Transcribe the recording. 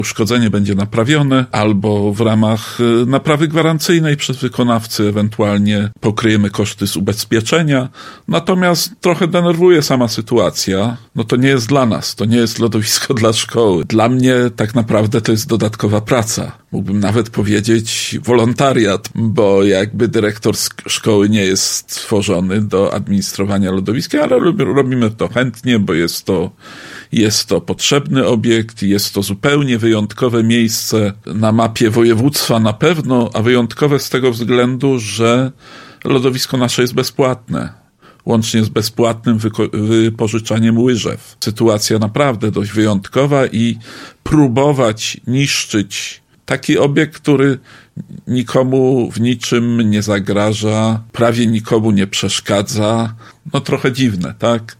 uszkodzenie będzie naprawione, albo w ramach naprawy gwarancyjnej przez wykonawcę ewentualnie pokryjemy koszty z ubezpieczenia. Natomiast trochę denerwuje sama sytuacja. No to nie jest dla nas, to nie jest lodowisko dla szkoły. Dla mnie tak naprawdę to jest dodatkowa praca. Mógłbym nawet powiedzieć wolontariat, bo jakby dyrektor szkoły nie jest stworzony do administrowania lodowiskiem, ale robimy to chętnie, bo jest to potrzebny obiekt, jest to zupełnie wyjątkowe miejsce na mapie województwa na pewno, a wyjątkowe z tego względu, że lodowisko nasze jest bezpłatne. Łącznie z bezpłatnym wypożyczaniem łyżew. Sytuacja naprawdę dość wyjątkowa i próbować niszczyć taki obiekt, który nikomu w niczym nie zagraża, prawie nikomu nie przeszkadza, no trochę dziwne, tak?